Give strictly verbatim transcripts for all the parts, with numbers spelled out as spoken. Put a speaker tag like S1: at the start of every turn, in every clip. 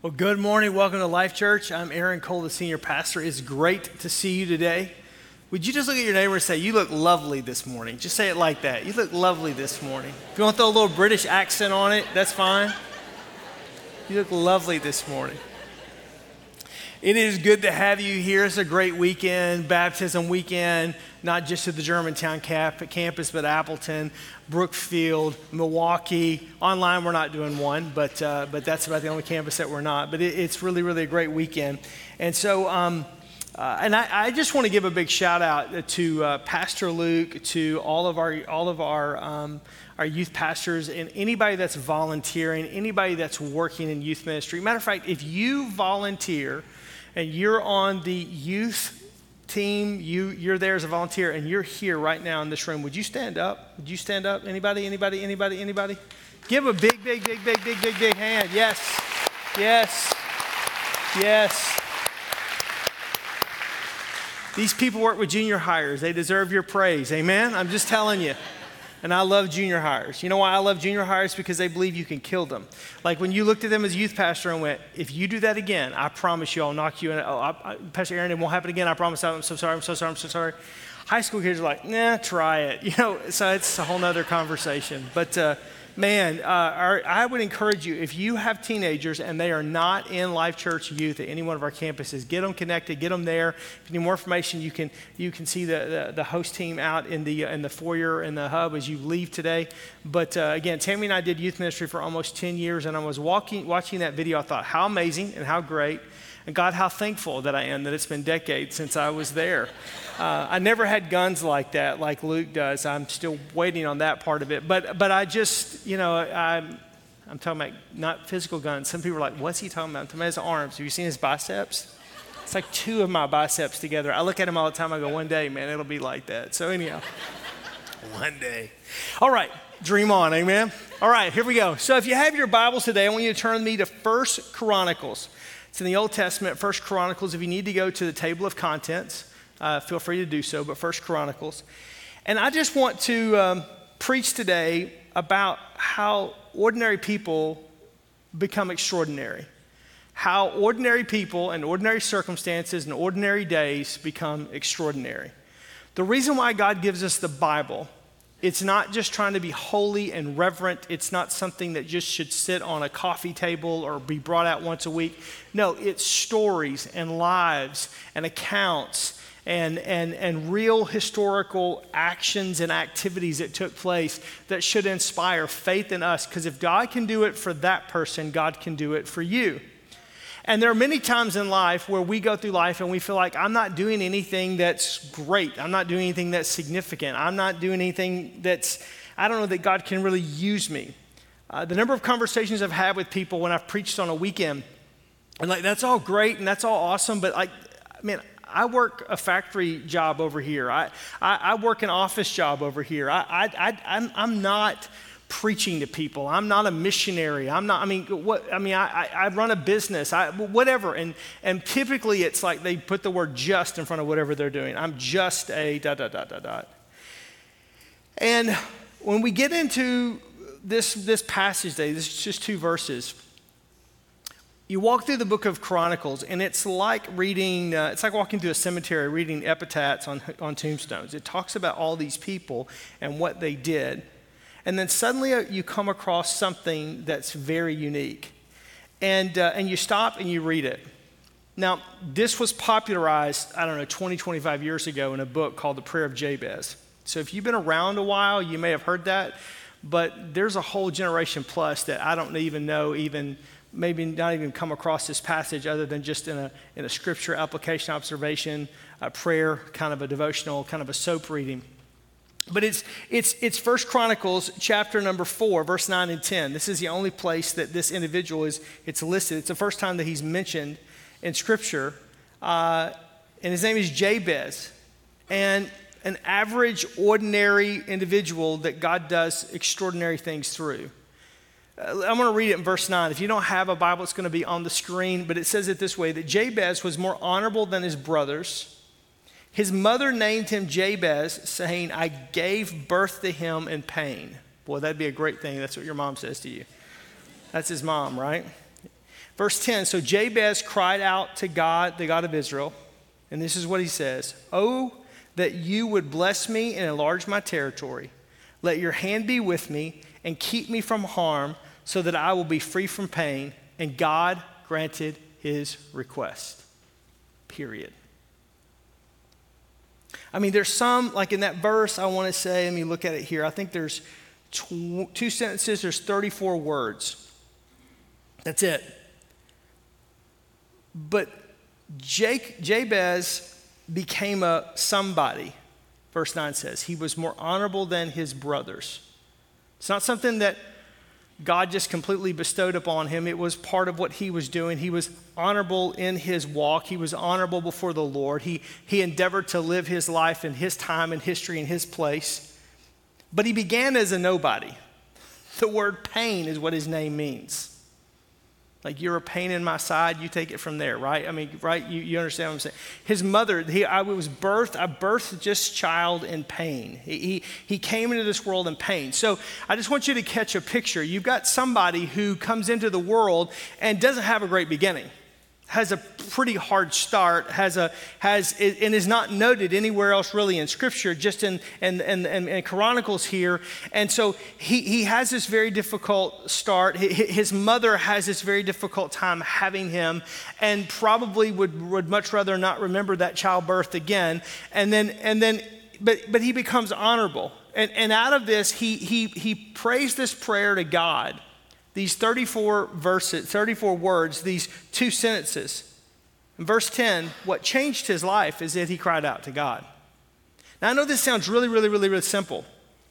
S1: Well, good morning. Welcome to Life Church. I'm Aaron Cole, the senior pastor. It's great to see you today. Would you just look at your neighbor and say, you look lovely this morning? Just say it like that. You look lovely this morning. If you want to throw a little British accent on it, that's fine. You look lovely this morning. It is good to have you here. It's a great weekend, baptism weekend, not just at the Germantown cap- campus, but Appleton, Brookfield, Milwaukee. Online, we're not doing one, but uh, but that's about the only campus that we're not. But it, it's really, really a great weekend. And so, um, uh, and I, I just want to give a big shout out to uh, Pastor Luke, to all of our all of our um, our youth pastors, and anybody that's volunteering, anybody that's working in youth ministry. Matter of fact, if you volunteer and you're on the youth team, you, you're there as a volunteer, and you're here right now in this room, would you stand up? Would you stand up? Anybody, anybody, anybody, anybody? Give a big, big, big, big, big, big, big hand. Yes, yes, yes. These people work with junior hires. They deserve your praise. Amen? I'm just telling you. And I love junior hires. You know why I love junior hires? Because they believe you can kill them. Like when you looked at them as youth pastor and went, if you do that again, I promise you I'll knock you in. Oh, I, I, Pastor Aaron, it won't happen again. I promise. I'm so sorry. I'm so sorry. I'm so sorry. High school kids are like, nah, try it. You know, so it's a whole nother conversation. But uh, man, uh, our, I would encourage you, if you have teenagers and they are not in Life Church Youth at any one of our campuses, get them connected, get them there. If you need more information, you can you can see the, the, the host team out in the in the foyer in the hub as you leave today. But uh, again, Tammy and I did youth ministry for almost ten years, and I was walking watching that video. I thought, how amazing and how great. And God, how thankful that I am that it's been decades since I was there. Uh, I never had guns like that, like Luke does. I'm still waiting on that part of it. But but I just, you know, I'm, I'm talking about not physical guns. Some people are like, what's he talking about? I'm talking about his arms. Have you seen his biceps? It's like two of my biceps together. I look at him all the time. I go, one day, man, it'll be like that. So anyhow, one day. All right, dream on, amen? All right, here we go. So if you have your Bibles today, I want you to turn me to First Chronicles. It's in the Old Testament, First Chronicles. If you need to go to the table of contents, uh, feel free to do so, but First Chronicles. And I just want to um, preach today about how ordinary people become extraordinary. How ordinary people and ordinary circumstances and ordinary days become extraordinary. The reason why God gives us the Bible, it's not just trying to be holy and reverent. It's not something that just should sit on a coffee table or be brought out once a week. No, it's stories and lives and accounts and, and, and real historical actions and activities that took place that should inspire faith in us. Because if God can do it for that person, God can do it for you. And there are many times in life where we go through life and we feel like I'm not doing anything that's great. I'm not doing anything that's significant. I'm not doing anything that's, I don't know that God can really use me. Uh, the number of conversations I've had with people when I've preached on a weekend, and like, that's all great and that's all awesome, but like, I mean, I work a factory job over here. I, I, I work an office job over here. I, I, I, I'm, I'm not preaching to people. I'm not a missionary. I'm not, I mean, what, I mean, I, I run a business, I, whatever. And, and typically it's like they put the word just in front of whatever they're doing. I'm just a dot, dot, dot, dot, dot. And when we get into this, this passage today, this is just two verses. You walk through the book of Chronicles and it's like reading, uh, it's like walking through a cemetery, reading epitaphs on, on tombstones. It talks about all these people and what they did. And then suddenly you come across something that's very unique. And, uh, and you stop and you read it. Now, this was popularized, I don't know, twenty, twenty-five years ago in a book called The Prayer of Jabez. So if you've been around a while, you may have heard that. But there's a whole generation plus that I don't even know, even maybe not even come across this passage other than just in a, in a scripture application, observation, a prayer, kind of a devotional, kind of a soap reading. But it's it's it's First Chronicles chapter number four, verse nine and ten. This is the only place that this individual is it's listed. It's the first time that he's mentioned in Scripture, uh, and his name is Jabez, and an average, ordinary individual that God does extraordinary things through. Uh, I'm going to read it in verse nine. If you don't have a Bible, it's going to be on the screen. But it says it this way: that Jabez was more honorable than his brothers. His mother named him Jabez, saying, I gave birth to him in pain. Boy, that'd be a great thing. That's what your mom says to you. That's his mom, right? Verse ten, so Jabez cried out to God, the God of Israel, and this is what he says, "Oh, that you would bless me and enlarge my territory. Let your hand be with me and keep me from harm so that I will be free from pain." And God granted his request, period. I mean, there's some, like in that verse, I want to say, let me look at it here. I think there's tw- two sentences, there's thirty-four words. That's it. But Jake, Jabez became a somebody, verse nine says. He was more honorable than his brothers. It's not something that God just completely bestowed upon him. It was part of what he was doing. He was honorable in his walk. He was honorable before the Lord. He, he endeavored to live his life in his time and history in his place. But he began as a nobody. The word pain is what his name means. Like, you're a pain in my side, you take it from there, right? I mean, right? You, you understand what I'm saying? His mother, he, I was birthed, I birthed this child in pain. He, he, he came into this world in pain. So I just want you to catch a picture. You've got somebody who comes into the world and doesn't have a great beginning, has a pretty hard start, has a has and is not noted anywhere else really in Scripture, just in in, in, in, in Chronicles here. And so he, he has this very difficult start. His mother has this very difficult time having him, and probably would, would much rather not remember that childbirth again. And then and then but but he becomes honorable. And and out of this, he he he prays this prayer to God. These thirty-four verses, thirty-four words, these two sentences. In verse ten, what changed his life is that he cried out to God. Now, I know this sounds really, really, really, really simple.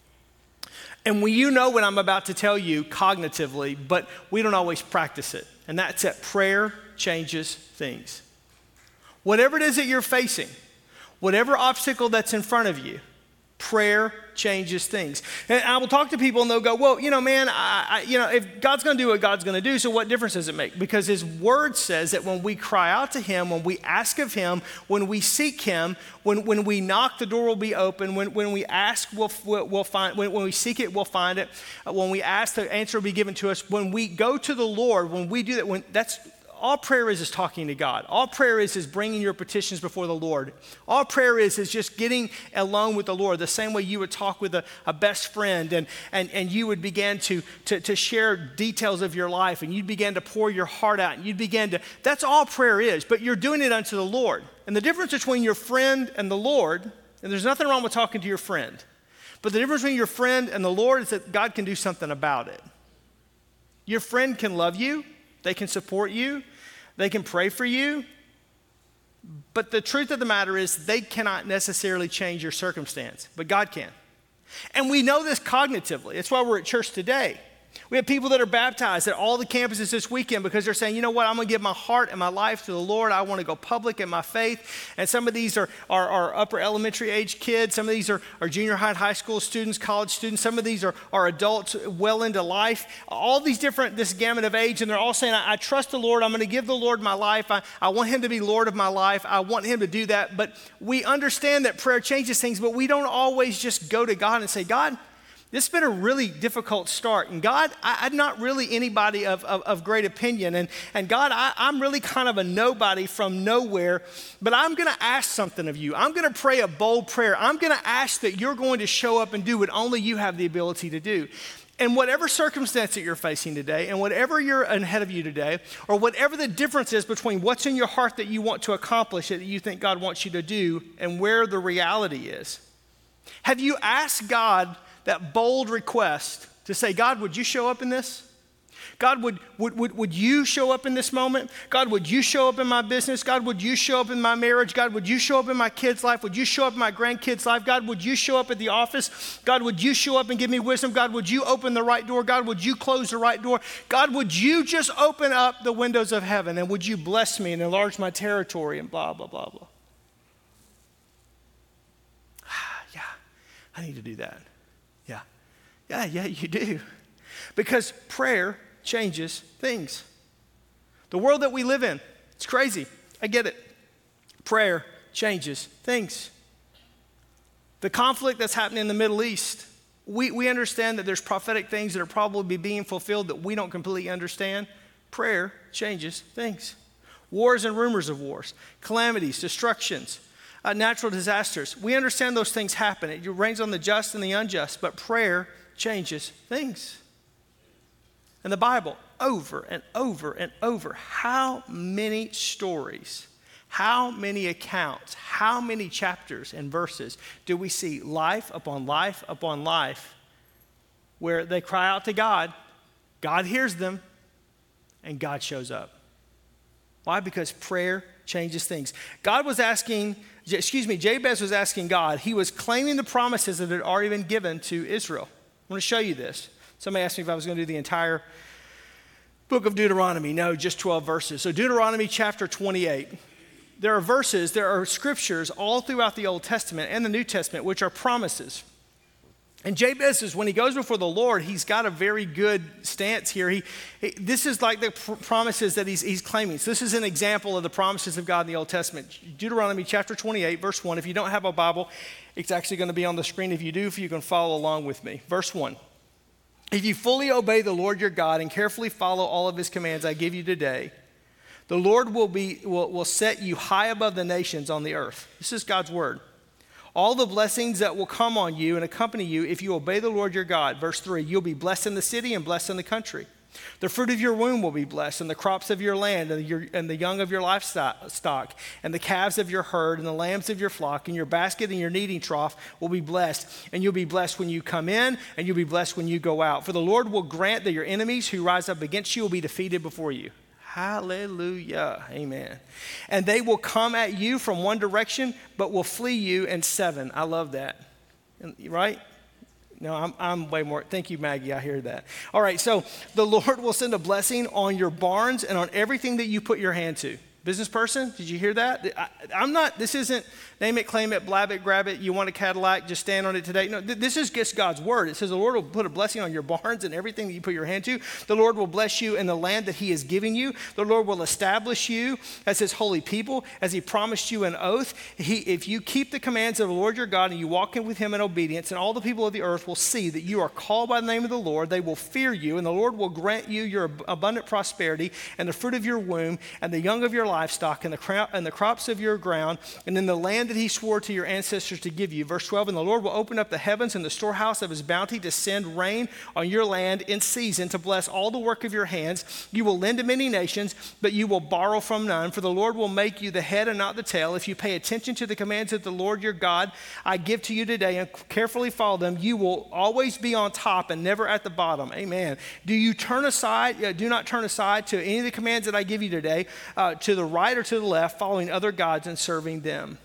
S1: And we, you know what I'm about to tell you cognitively, but we don't always practice it. And that's that prayer changes things. Whatever it is that you're facing, whatever obstacle that's in front of you, prayer changes things. And I will talk to people and they'll go, well, you know, man, I, I, you know, if God's going to do what God's going to do, so what difference does it make? Because his word says that when we cry out to him, when we ask of him, when we seek him, when, when we knock, the door will be open. When, when we ask, we'll, we'll, we'll find, when, when we seek it, we'll find it. Uh, when we ask, the answer will be given to us. When we go to the Lord, when we do that, when that's, all prayer is is talking to God. All prayer is is bringing your petitions before the Lord. All prayer is is just getting alone with the Lord, the same way you would talk with a, a best friend and, and, and you would begin to, to, to share details of your life and you'd begin to pour your heart out and you'd begin to, that's all prayer is, but you're doing it unto the Lord. And the difference between your friend and the Lord, and there's nothing wrong with talking to your friend, but the difference between your friend and the Lord is that God can do something about it. Your friend can love you. They can support you. They can pray for you. But the truth of the matter is they cannot necessarily change your circumstance, but God can. And we know this cognitively. That's why we're at church today. We have people that are baptized at all the campuses this weekend because they're saying, you know what, I'm going to give my heart and my life to the Lord. I want to go public in my faith. And some of these are, are, are upper elementary age kids. Some of these are, are junior high and high school students, college students. Some of these are, are adults well into life. All these different, this gamut of age. And they're all saying, I, I trust the Lord. I'm going to give the Lord my life. I, I want him to be Lord of my life. I want him to do that. But we understand that prayer changes things, but we don't always just go to God and say, God, this has been a really difficult start. And God, I, I'm not really anybody of, of, of great opinion. And, and God, I, I'm really kind of a nobody from nowhere. But I'm going to ask something of you. I'm going to pray a bold prayer. I'm going to ask that you're going to show up and do what only you have the ability to do. And whatever circumstance that you're facing today, and whatever you're ahead of you today, or whatever the difference is between what's in your heart that you want to accomplish, that you think God wants you to do, and where the reality is, have you asked God that bold request to say, God, would you show up in this? God, would, would, would, would you show up in this moment? God, would you show up in my business? God, would you show up in my marriage? God, would you show up in my kid's life? Would you show up in my grandkid's life? God, would you show up at the office? God, would you show up and give me wisdom? God, would you open the right door? God, would you close the right door? God, would you just open up the windows of heaven and would you bless me and enlarge my territory and blah, blah, blah, blah. Yeah, I need to do that. Yeah. Yeah, yeah, you do. Because prayer changes things. The world that we live in, it's crazy. I get it. Prayer changes things. The conflict that's happening in the Middle East, we, we understand that there's prophetic things that are probably being fulfilled that we don't completely understand. Prayer changes things. Wars and rumors of wars, calamities, destructions, uh, natural disasters. We understand those things happen. It rains on the just and the unjust, but prayer changes things. In the Bible, over and over and over, how many stories, how many accounts, how many chapters and verses do we see life upon life upon life where they cry out to God, God hears them, and God shows up? Why? Because prayer changes things. God was asking, excuse me, Jabez was asking God, he was claiming the promises that had already been given to Israel. I want to show you this. Somebody asked me if I was going to do the entire book of Deuteronomy. No, just twelve verses. So Deuteronomy chapter twenty-eight. There are verses, there are scriptures all throughout the Old Testament and the New Testament, which are promises. And Jabez is, when he goes before the Lord, he's got a very good stance here. He, he this is like the pr- promises that he's, he's claiming. So this is an example of the promises of God in the Old Testament. Deuteronomy chapter twenty-eight, verse one. If you don't have a Bible, it's actually going to be on the screen. If you do, if you can follow along with me. Verse one. If you fully obey the Lord your God and carefully follow all of his commands I give you today, the Lord will, be, will, will set you high above the nations on the earth. This is God's word. All the blessings that will come on you and accompany you if you obey the Lord your God. Verse three, you'll be blessed in the city and blessed in the country. The fruit of your womb will be blessed, and the crops of your land, and, your, and the young of your livestock, and the calves of your herd, and the lambs of your flock, and your basket and your kneading trough will be blessed. And you'll be blessed when you come in, and you'll be blessed when you go out. For the Lord will grant that your enemies who rise up against you will be defeated before you. Hallelujah. Amen. And they will come at you from one direction, but will flee you in seven. I love that. Right? No, I'm, I'm way more. Thank you, Maggie. I hear that. All right. So the Lord will send a blessing on your barns and on everything that you put your hand to. Business person, did you hear that? I, I'm not, this isn't name it, claim it, blab it, grab it. You want a Cadillac, just stand on it today. No, th- this is just God's word. It says the Lord will put a blessing on your barns and everything that you put your hand to. The Lord will bless you in the land that he is giving you. The Lord will establish you as his holy people, as he promised you an oath. He, if you keep the commands of the Lord your God and you walk in with him in obedience, and all the people of the earth will see that you are called by the name of the Lord, they will fear you, and the Lord will grant you your abundant prosperity and the fruit of your womb and the young of your livestock and the, cro- and the crops of your ground, and in the land that he swore to your ancestors to give you. Verse twelve, and the Lord will open up the heavens and the storehouse of his bounty to send rain on your land in season to bless all the work of your hands. You will lend to many nations, but you will borrow from none, for the Lord will make you the head and not the tail. If you pay attention to the commands of the Lord your God I give to you today and carefully follow them, you will always be on top and never at the bottom. Amen. Do you turn aside, uh, do not turn aside to any of the commands that I give you today, uh, to the right or to the left, following other gods and serving them.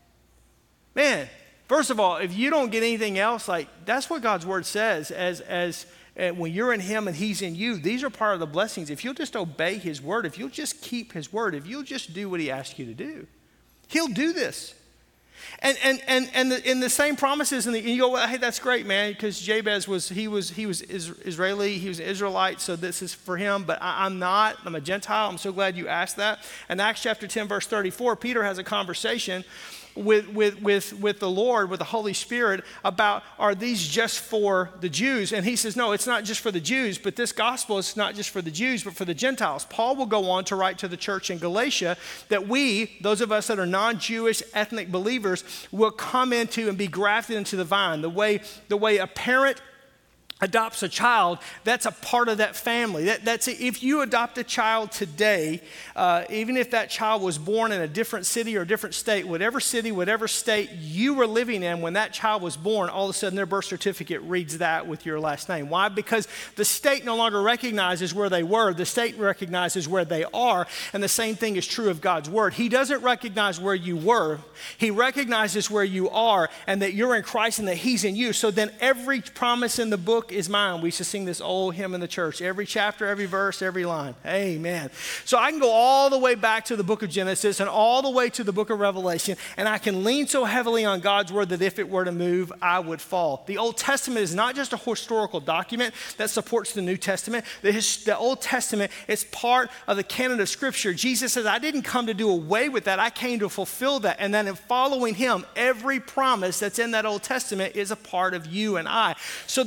S1: Man, first of all, if you don't get anything else, like that's what God's word says as, as uh, when you're in him and he's in you, these are part of the blessings. If you'll just obey his word, if you'll just keep his word, if you'll just do what he asks you to do, he'll do this. And and and and the, in the same promises, and you go, well, hey, that's great, man, because Jabez was he was he was Israeli, he was an Israelite, so this is for him. But I, I'm not. I'm a Gentile. I'm so glad you asked that. In Acts chapter ten, verse thirty-four, Peter has a conversation with with with with the Lord, with the Holy Spirit, about are these just for the Jews? And he says, no, it's not just for the Jews, but this gospel is not just for the Jews, but for the Gentiles. Paul will go on to write to the church in Galatia that we, those of us that are non-Jewish ethnic believers, will come into and be grafted into the vine. The way the way a parent adopts a child, that's a part of that family. That, that's it. If you adopt a child today, uh, even if that child was born in a different city or a different state, whatever city, whatever state you were living in when that child was born, all of a sudden their birth certificate reads that with your last name. Why? Because the state no longer recognizes where they were. The state recognizes where they are, and the same thing is true of God's word. He doesn't recognize where you were. He recognizes where you are and that you're in Christ and that he's in you. So then every promise in the book is mine. We used to sing this old hymn in the church. Every chapter, every verse, every line. Amen. So I can go all the way back to the book of Genesis and all the way to the book of Revelation, and I can lean so heavily on God's word that if it were to move, I would fall. The Old Testament is not just a historical document that supports the New Testament. The, his, the Old Testament is part of the canon of Scripture. Jesus says, I didn't come to do away with that. I came to fulfill that. And then in following him, every promise that's in that Old Testament is a part of you and I. So the same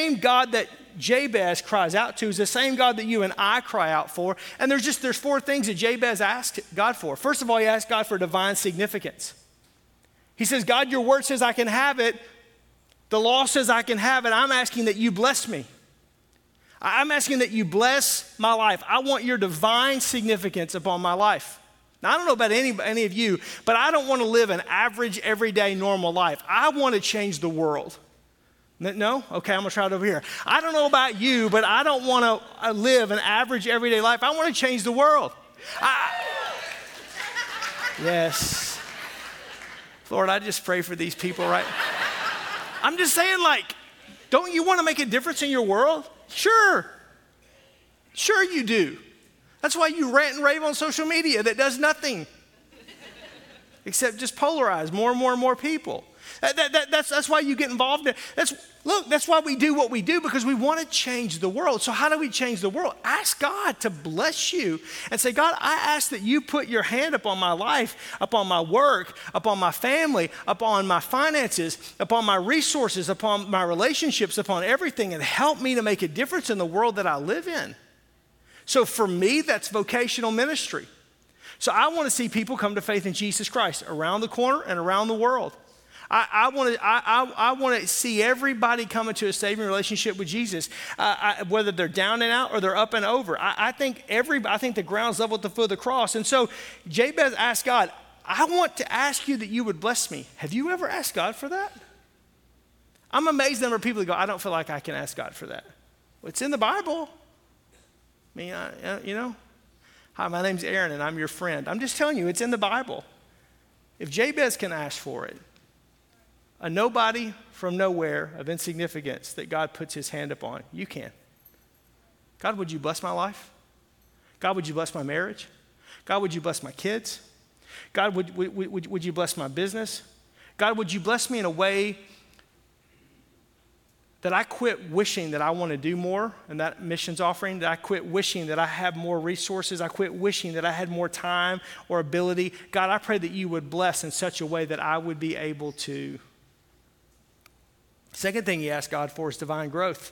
S1: same God that Jabez cries out to is the same God that you and I cry out for. And there's just, there's four things that Jabez asked God for. First of all, he asked God for divine significance. He says, God, your word says I can have it. The law says I can have it. I'm asking that you bless me. I'm asking that you bless my life. I want your divine significance upon my life. Now, I don't know about any, any of you, but I don't want to live an average, everyday, normal life. I want to change the world. No? Okay, I'm going to try it over here. I don't know about you, but I don't want to live an average, everyday life. I want to change the world. I, yes. Lord, I just pray for these people, right? I'm just saying, like, don't you want to make a difference in your world? Sure. Sure you do. That's why you rant and rave on social media that does nothing except just polarize more and more and more people. That, that, that, that's, that's why you get involved in it. That's, look, that's why we do what we do, because we want to change the world. So how do we change the world? Ask God to bless you and say, God, I ask that you put your hand upon my life, upon my work, upon my family, upon my finances, upon my resources, upon my relationships, upon everything, and help me to make a difference in the world that I live in. So for me, that's vocational ministry. So I want to see people come to faith in Jesus Christ around the corner and around the world. I, I want to I, I, I want to see everybody come into a saving relationship with Jesus, uh, I, whether they're down and out or they're up and over. I, I think every I think the ground's level at the foot of the cross. And so Jabez asked God, I want to ask you that you would bless me. Have you ever asked God for that? I'm amazed the number of people that go, I don't feel like I can ask God for that. Well, it's in the Bible. I mean, I, you know, hi, my name's Aaron and I'm your friend. I'm just telling you, it's in the Bible. If Jabez can ask for it, a nobody from nowhere of insignificance that God puts his hand upon, you can. God, would you bless my life? God, would you bless my marriage? God, would you bless my kids? God, would, would, would, would you bless my business? God, would you bless me in a way that I quit wishing that I want to do more in that missions offering, that I quit wishing that I have more resources, I quit wishing that I had more time or ability. God, I pray that you would bless in such a way that I would be able to. Second thing he asked God for is divine growth.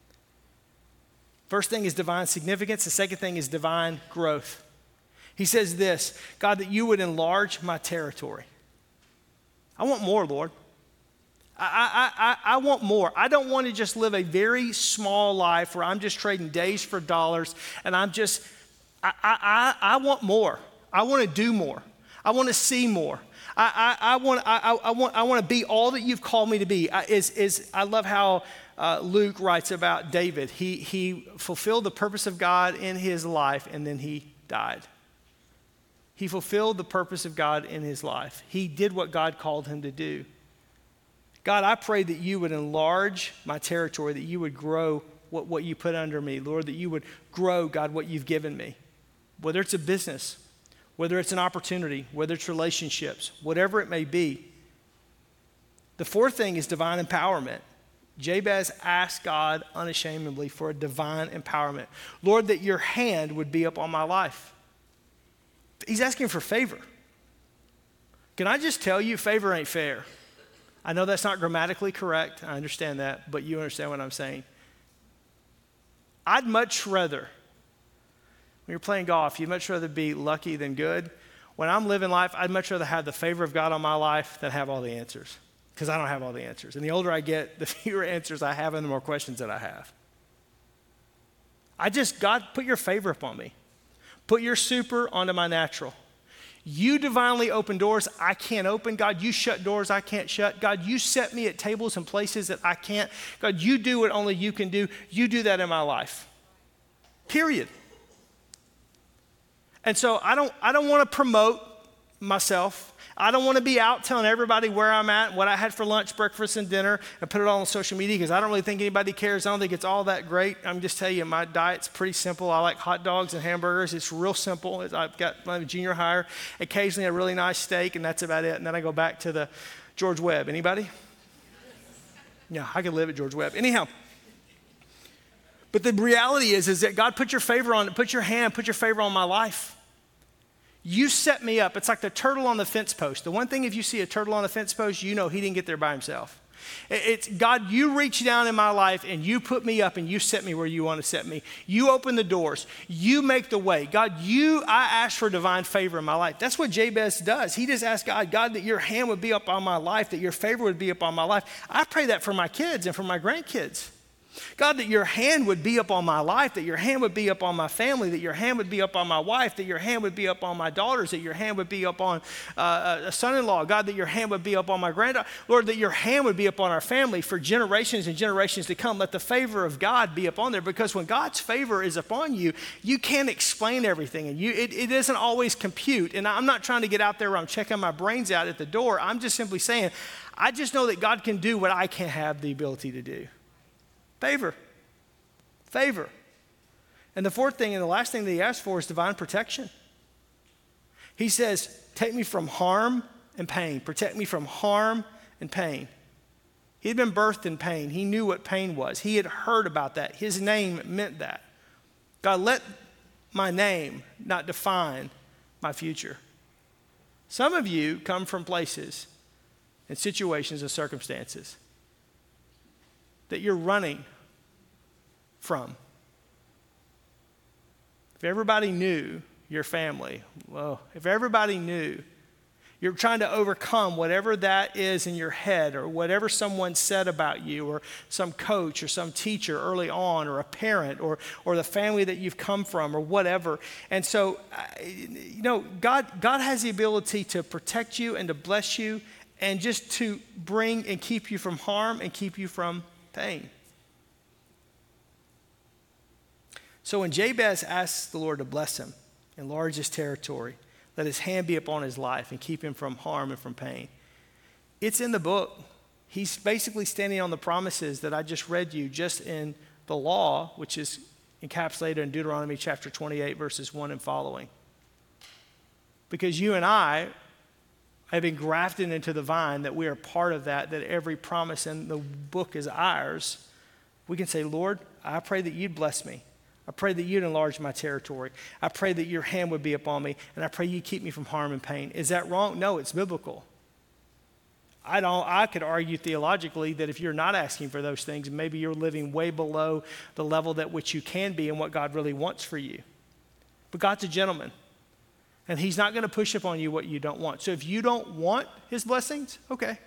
S1: First thing is divine significance. The second thing is divine growth. He says this, God, that you would enlarge my territory. I want more, Lord. I, I, I, I want more. I don't want to just live a very small life where I'm just trading days for dollars and I'm just, I, I, I, I want more. I want to do more. I want to see more. I, I, I, want, I, I, want, I want to be all that you've called me to be. I, is, is, I love how uh, Luke writes about David. He, he fulfilled the purpose of God in his life and then he died. He fulfilled the purpose of God in his life. He did what God called him to do. God, I pray that you would enlarge my territory, that you would grow what, what you put under me, Lord, that you would grow, God, what you've given me. Whether it's a business, whether it's an opportunity, whether it's relationships, whatever it may be. The fourth thing is divine empowerment. Jabez asked God unashamedly for a divine empowerment. Lord, that your hand would be upon my life. He's asking for favor. Can I just tell you, favor ain't fair. I know that's not grammatically correct. I understand that, but you understand what I'm saying. I'd much rather, when you're playing golf, you'd much rather be lucky than good. When I'm living life, I'd much rather have the favor of God on my life than have all the answers, because I don't have all the answers. And the older I get, the fewer answers I have and the more questions that I have. I just, God, put your favor upon me. Put your super onto my natural. You divinely open doors I can't open. God, you shut doors I can't shut. God, you set me at tables and places that I can't. God, you do what only you can do. You do that in my life. Period. And so I don't, I don't want to promote myself. I don't want to be out telling everybody where I'm at, what I had for lunch, breakfast, and dinner, and put it all on social media because I don't really think anybody cares. I don't think it's all that great. I'm just telling you, my diet's pretty simple. I like hot dogs and hamburgers. It's real simple. I've got my junior hire, occasionally a really nice steak, and that's about it. And then I go back to the George Webb. Anybody? Yeah, I could live at George Webb. Anyhow. But the reality is, is that God put your favor on, put your hand, put your favor on my life. You set me up. It's like the turtle on the fence post. The one thing, if you see a turtle on the fence post, you know he didn't get there by himself. It's, God, you reach down in my life and you put me up and you set me where you want to set me. You open the doors. You make the way. God, you, I ask for divine favor in my life. That's what Jabez does. He just asks God, God, that your hand would be up on my life, that your favor would be up on my life. I pray that for my kids and for my grandkids. God, that your hand would be up on my life, that your hand would be up on my family, that your hand would be up on my wife, that your hand would be up on my daughters, that your hand would be up on uh, a son-in-law. God, that your hand would be up on my granddaughter. Lord, that your hand would be up on our family for generations and generations to come. Let the favor of God be upon there, because when God's favor is upon you, you can't explain everything, and you it, it doesn't always compute. And I'm not trying to get out there where I'm checking my brains out at the door. I'm just simply saying, I just know that God can do what I can't have the ability to do. Favor. Favor. And the fourth thing and the last thing that he asks for is divine protection. He says, take me from harm and pain. Protect me from harm and pain. He had been birthed in pain. He knew what pain was. He had heard about that. His name meant that. God, let my name not define my future. Some of you come from places and situations and circumstances that you're running from. If everybody knew your family, well, if everybody knew, you're trying to overcome whatever that is in your head, or whatever someone said about you, or some coach or some teacher early on, or a parent, or or the family that you've come from, or whatever. And so, you know, God, God has the ability to protect you and to bless you, and just to bring and keep you from harm and keep you from pain. So when Jabez asks the Lord to bless him, enlarge his territory, let his hand be upon his life and keep him from harm and from pain, it's in the book. He's basically standing on the promises that I just read you just in the law, which is encapsulated in Deuteronomy chapter twenty-eight, verses one and following. Because you and I have been grafted into the vine, that we are part of that, that every promise in the book is ours. We can say, Lord, I pray that you'd bless me. I pray that you'd enlarge my territory. I pray that your hand would be upon me, and I pray you keep me from harm and pain. Is that wrong? No, it's biblical. I don't. I could argue theologically that if you're not asking for those things, maybe you're living way below the level that which you can be and what God really wants for you. But God's a gentleman, and he's not going to push upon you what you don't want. So if you don't want his blessings, okay.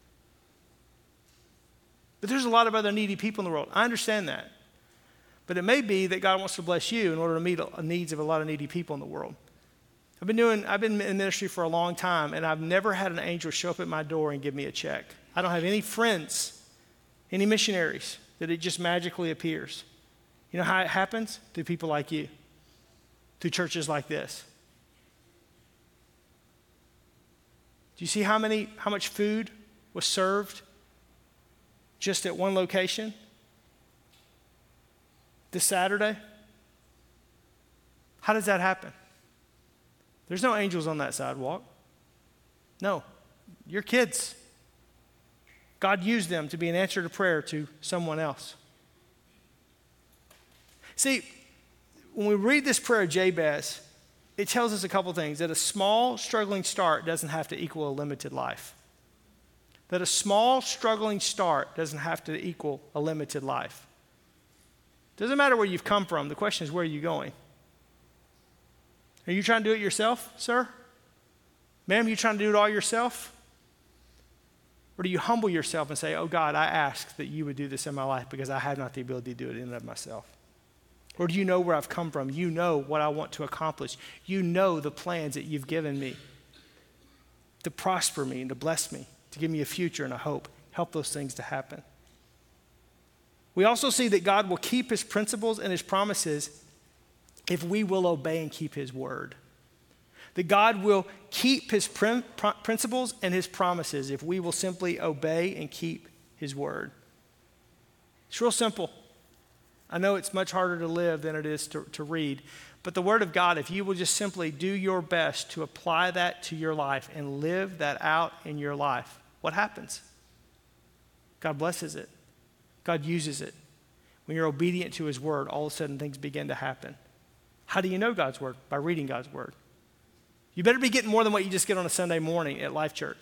S1: But there's a lot of other needy people in the world. I understand that. But it may be that God wants to bless you in order to meet the needs of a lot of needy people in the world. I've been doing, I've been in ministry for a long time, and I've never had an angel show up at my door and give me a check. I don't have any friends, any missionaries, that it just magically appears. You know how it happens? Through people like you, through churches like this. Do you see how many, how much food was served just at one location this Saturday? How does that happen? There's no angels on that sidewalk. No, your kids. God used them to be an answer to prayer to someone else. See, when we read this prayer of Jabez, it tells us a couple things. That a small, struggling start doesn't have to equal a limited life. That a small, struggling start doesn't have to equal a limited life. Doesn't matter where you've come from. The question is, where are you going? Are you trying to do it yourself, sir? Ma'am, you trying to do it all yourself? Or do you humble yourself and say, oh God, I ask that you would do this in my life because I have not the ability to do it in and of myself? Or do you know where I've come from? You know what I want to accomplish. You know the plans that you've given me to prosper me and to bless me, to give me a future and a hope. Help those things to happen. We also see that God will keep his principles and his promises if we will obey and keep his word. That God will keep his prim- principles and his promises if we will simply obey and keep his word. It's real simple. I know it's much harder to live than it is to, to read, but the word of God, if you will just simply do your best to apply that to your life and live that out in your life, what happens? God blesses it. God uses it. When you're obedient to his word, all of a sudden things begin to happen. How do you know God's word? By reading God's word. You better be getting more than what you just get on a Sunday morning at Life Church.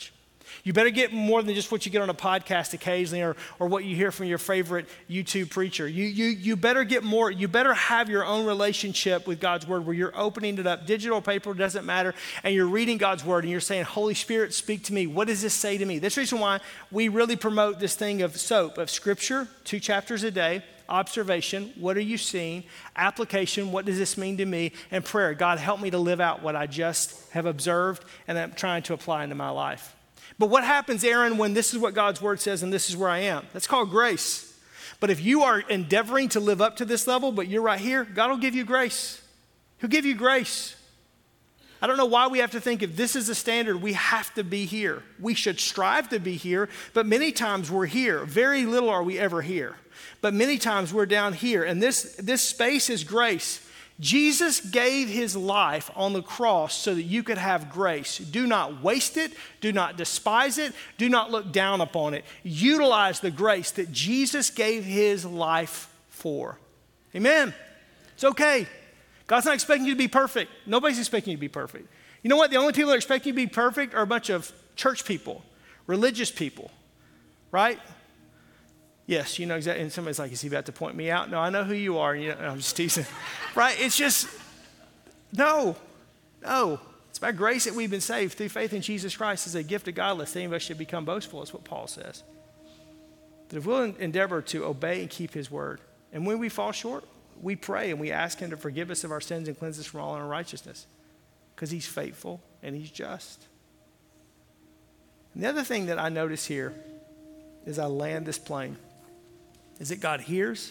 S1: You better get more than just what you get on a podcast occasionally or, or what you hear from your favorite YouTube preacher. You, you, you better get more. You better have your own relationship with God's word where you're opening it up, digital, paper, doesn't matter, and you're reading God's word and you're saying, Holy Spirit, speak to me. What does this say to me? That's the reason why we really promote this thing of SOAP, of scripture, two chapters a day, observation, what are you seeing, application, what does this mean to me, and prayer. God, help me to live out what I just have observed and I'm trying to apply into my life. But what happens, Aaron, when this is what God's word says and this is where I am? That's called grace. But if you are endeavoring to live up to this level, but you're right here, God will give you grace. He'll give you grace. I don't know why we have to think if this is the standard, we have to be here. We should strive to be here, but many times we're here. Very little are we ever here. But many times we're down here, and this, this space is grace. Jesus gave his life on the cross so that you could have grace. Do not waste it. Do not despise it. Do not look down upon it. Utilize the grace that Jesus gave his life for. Amen. It's okay. God's not expecting you to be perfect. Nobody's expecting you to be perfect. You know what? The only people that are expecting you to be perfect are a bunch of church people, religious people, right? Yes, you know exactly. And somebody's like, is he about to point me out? No, I know who you are. You know, I'm just teasing. Right? It's just, no, no. It's by grace that we've been saved through faith in Jesus Christ as a gift of God, lest any of us should become boastful. That's what Paul says. That if we'll endeavor to obey and keep his word, and when we fall short, we pray and we ask him to forgive us of our sins and cleanse us from all unrighteousness, because he's faithful and he's just. And the other thing that I notice here as I land this plane is that God hears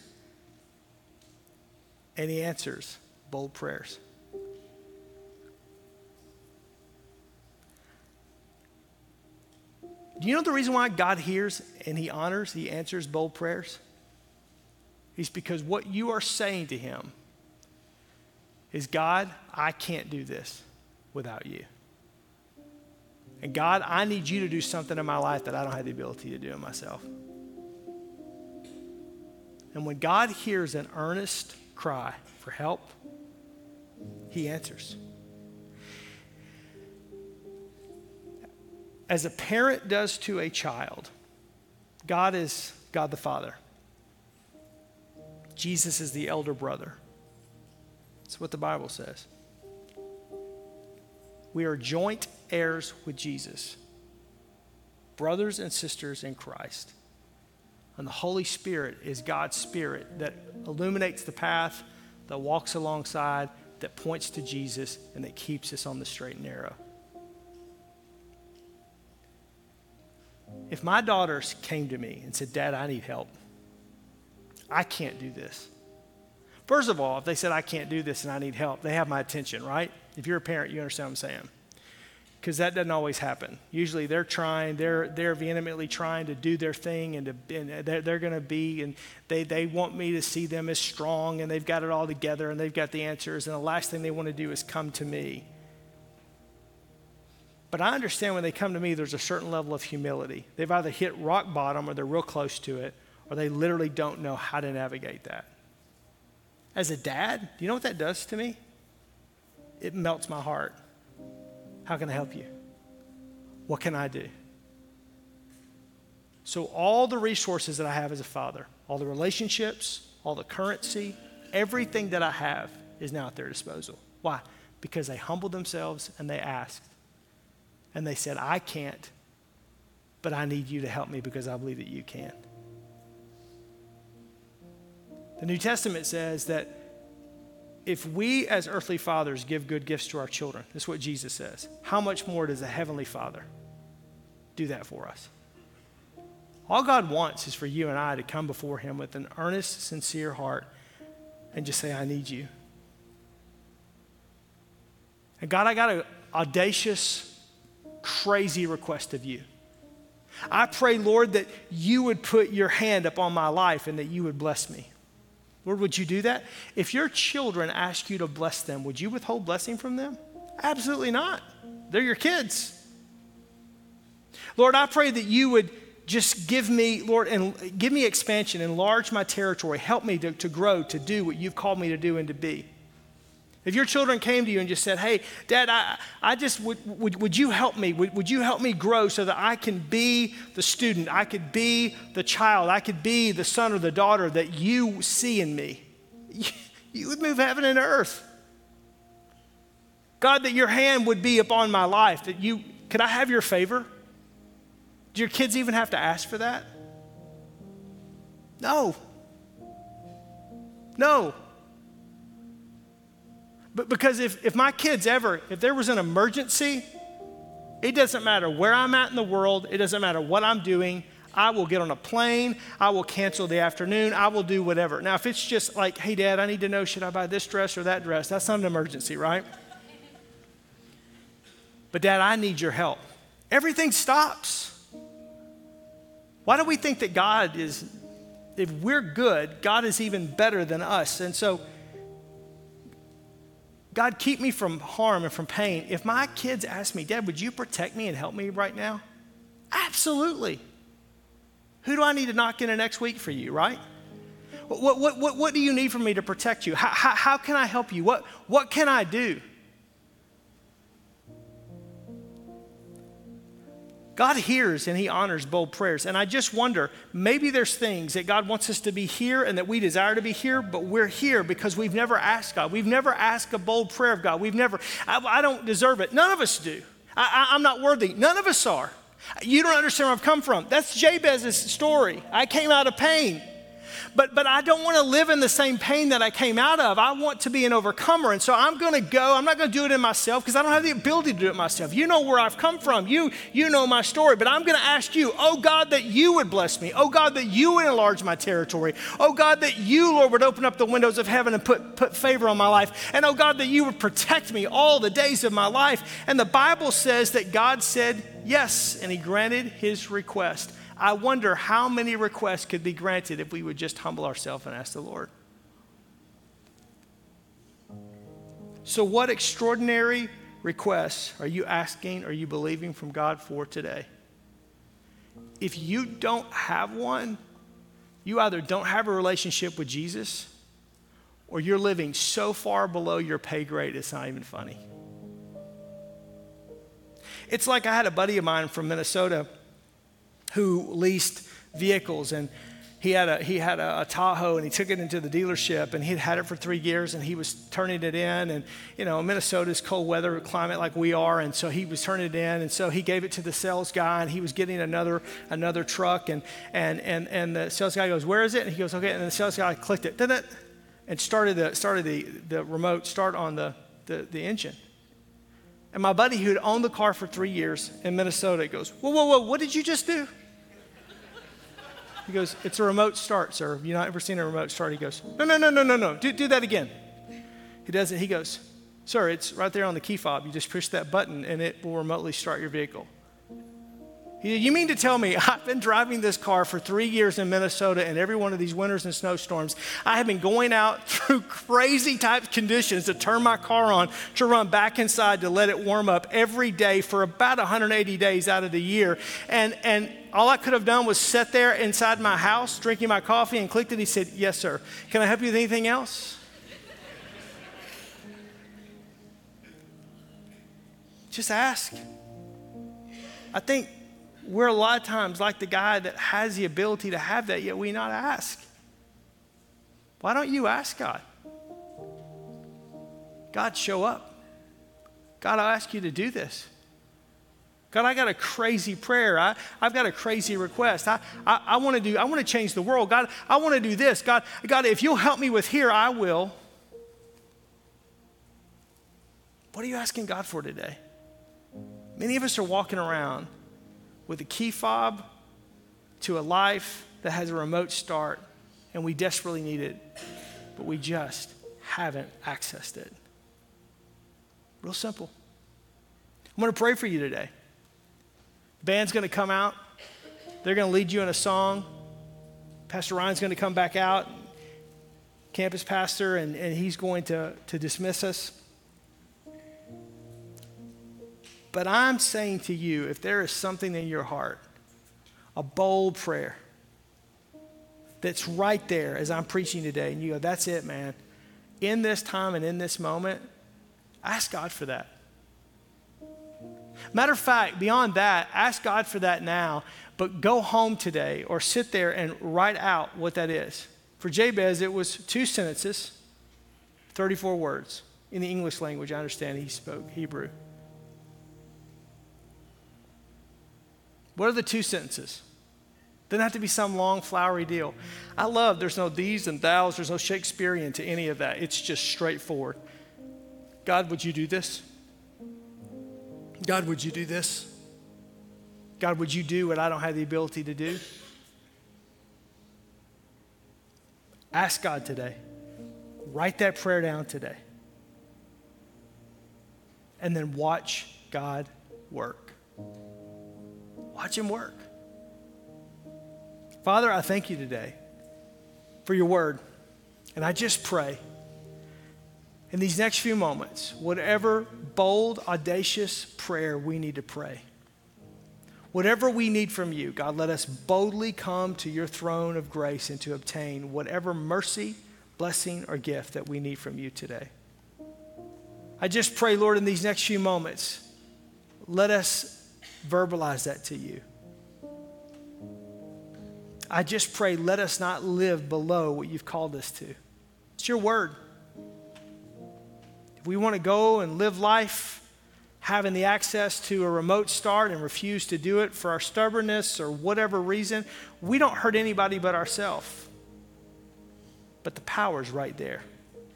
S1: and he answers bold prayers. Do you know the reason why God hears and he honors, he answers bold prayers? It's because what you are saying to him is, God, I can't do this without you. And God, I need you to do something in my life that I don't have the ability to do in myself. And when God hears an earnest cry for help, he answers. As a parent does to a child, God is God the Father. Jesus is the elder brother. That's what the Bible says. We are joint heirs with Jesus, brothers and sisters in Christ. And the Holy Spirit is God's Spirit that illuminates the path, that walks alongside, that points to Jesus, and that keeps us on the straight and narrow. If my daughters came to me and said, Dad, I need help. I can't do this. First of all, if they said, I can't do this and I need help, they have my attention, right? If you're a parent, you understand what I'm saying. Because that doesn't always happen. Usually they're trying, they're they're vehemently trying to do their thing, and, to, and they're, they're going to be, and they, they want me to see them as strong, and they've got it all together, and they've got the answers, and the last thing they want to do is come to me. But I understand when they come to me, there's a certain level of humility. They've either hit rock bottom or they're real close to it, or they literally don't know how to navigate that. As a dad, do you know what that does to me? It melts my heart. How can I help you? What can I do? So all the resources that I have as a father, all the relationships, all the currency, everything that I have is now at their disposal. Why? Because they humbled themselves and they asked. And they said, I can't, but I need you to help me because I believe that you can. The New Testament says that if we as earthly fathers give good gifts to our children, this is what Jesus says, how much more does a heavenly Father do that for us? All God wants is for you and I to come before him with an earnest, sincere heart and just say, I need you. And God, I got an audacious, crazy request of you. I pray, Lord, that you would put your hand upon my life and that you would bless me. Lord, would you do that? If your children ask you to bless them, would you withhold blessing from them? Absolutely not. They're your kids. Lord, I pray that you would just give me, Lord, and give me expansion, enlarge my territory, help me to, to grow, to do what you've called me to do and to be. If your children came to you and just said, hey, Dad, I, I just, would, would, would you help me? Would, would you help me grow so that I can be the student, I could be the child, I could be the son or the daughter that you see in me? You would move heaven and earth. God, that your hand would be upon my life, that you, could I have your favor? Do your kids even have to ask for that? No. No. But because if, if my kids ever, if there was an emergency, it doesn't matter where I'm at in the world, it doesn't matter what I'm doing, I will get on a plane, I will cancel the afternoon, I will do whatever. Now, if it's just like, hey, Dad, I need to know, should I buy this dress or that dress? That's not an emergency, right? But Dad, I need your help. Everything stops. Why do we think that God is, if we're good, God is even better than us? And so, God, keep me from harm and from pain. If my kids ask me, Dad, would you protect me and help me right now? Absolutely. Who do I need to knock in next week for you, right? What, what, what, what do you need from me to protect you? How, how, how can I help you? What, what can I do? God hears and he honors bold prayers. And I just wonder, maybe there's things that God wants us to be here and that we desire to be here, but we're here because we've never asked God. We've never asked a bold prayer of God. We've never, I, I don't deserve it. None of us do. I, I, I'm not worthy. None of us are. You don't understand where I've come from. That's Jabez's story. I came out of pain. But, but I don't want to live in the same pain that I came out of. I want to be an overcomer. And so I'm going to go. I'm not going to do it in myself because I don't have the ability to do it myself. You know where I've come from. You, you know my story. But I'm going to ask you, oh God, that you would bless me. Oh God, that you would enlarge my territory. Oh God, that you, Lord, would open up the windows of heaven and put, put favor on my life. And oh God, that you would protect me all the days of my life. And the Bible says that God said yes, and he granted his request. I wonder how many requests could be granted if we would just humble ourselves and ask the Lord. So what extraordinary requests are you asking, are you believing from God for today? If you don't have one, you either don't have a relationship with Jesus or you're living so far below your pay grade it's not even funny. It's like I had a buddy of mine from Minnesota who leased vehicles, and he had a he had a, a Tahoe, and he took it into the dealership, and he'd had it for three years, and he was turning it in, and you know Minnesota's cold weather climate like we are, and so he was turning it in, and so he gave it to the sales guy, and he was getting another another truck, and and and and the sales guy goes, where is it? And he goes, okay, and the sales guy clicked it, did it, and started the started the the remote start on the the, the engine. And my buddy who had owned the car for three years in Minnesota goes, whoa, whoa, whoa, what did you just do? He goes, it's a remote start, sir. Have you not ever seen a remote start? He goes, no, no, no, no, no, no. Do, do that again. He does it. He goes, sir, it's right there on the key fob. You just push that button and it will remotely start your vehicle. He, you mean to tell me I've been driving this car for three years in Minnesota, and every one of these winters and snowstorms, I have been going out through crazy type conditions to turn my car on, to run back inside, to let it warm up every day for about one hundred eighty days out of the year. And, and all I could have done was sit there inside my house, drinking my coffee, and clicked it. He said, yes, sir. Can I help you with anything else? Just ask. I think we're a lot of times like the guy that has the ability to have that, yet we not ask. Why don't you ask God? God, show up. God, I'll ask you to do this. God, I got a crazy prayer. I, I've got a crazy request. I, I, I want to do, I want to change the world. God, I want to do this. God, God, if you'll help me with here, I will. What are you asking God for today? Many of us are walking around with a key fob to a life that has a remote start, and we desperately need it, but we just haven't accessed it. Real simple. I'm going to pray for you today. The band's going to come out. They're going to lead you in a song. Pastor Ryan's going to come back out, campus pastor, and, and he's going to, to dismiss us. But I'm saying to you, if there is something in your heart, a bold prayer that's right there as I'm preaching today, and you go, that's it, man. in this time and in this moment, ask God for that. Matter of fact, beyond that, ask God for that now, but go home today or sit there and write out what that is. For Jabez, it was two sentences, thirty-four words. In the English language, I understand he spoke Hebrew. What are the two sentences? Doesn't have to be some long, flowery deal. I love there's no these and thous, there's no Shakespearean to any of that. It's just straightforward. God, would you do this? God, would you do this? God, would you do what I don't have the ability to do? Ask God today. Write that prayer down today. And then watch God work. Watch him work. Father, I thank you today for your word. And I just pray in these next few moments, whatever bold, audacious prayer we need to pray, whatever we need from you, God, let us boldly come to your throne of grace and to obtain whatever mercy, blessing, or gift that we need from you today. I just pray, Lord, in these next few moments, let us verbalize that to you. I just pray, let us not live below what you've called us to. It's your word. If we want to go and live life having the access to a remote start and refuse to do it for our stubbornness or whatever reason, we don't hurt anybody but ourselves. But the power's right there.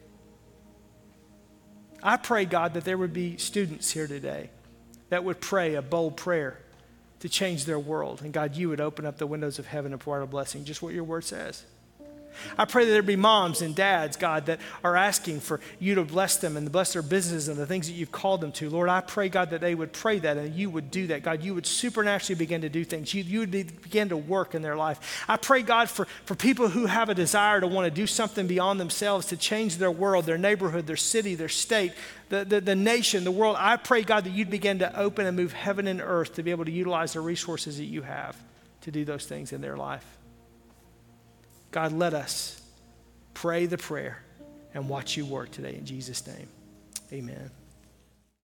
S1: I pray, God, that there would be students here today that would pray a bold prayer to change their world. And God, you would open up the windows of heaven and pour out a blessing, just what your word says. I pray that there be moms and dads, God, that are asking for you to bless them and to bless their businesses and the things that you've called them to. Lord, I pray, God, that they would pray that and you would do that. God, you would supernaturally begin to do things. You, you would be, begin to work in their life. I pray, God, for, for people who have a desire to want to do something beyond themselves to change their world, their neighborhood, their city, their state, the, the, the nation, the world. I pray, God, that you'd begin to open and move heaven and earth to be able to utilize the resources that you have to do those things in their life. God, let us pray the prayer and watch you work today in Jesus' name. Amen.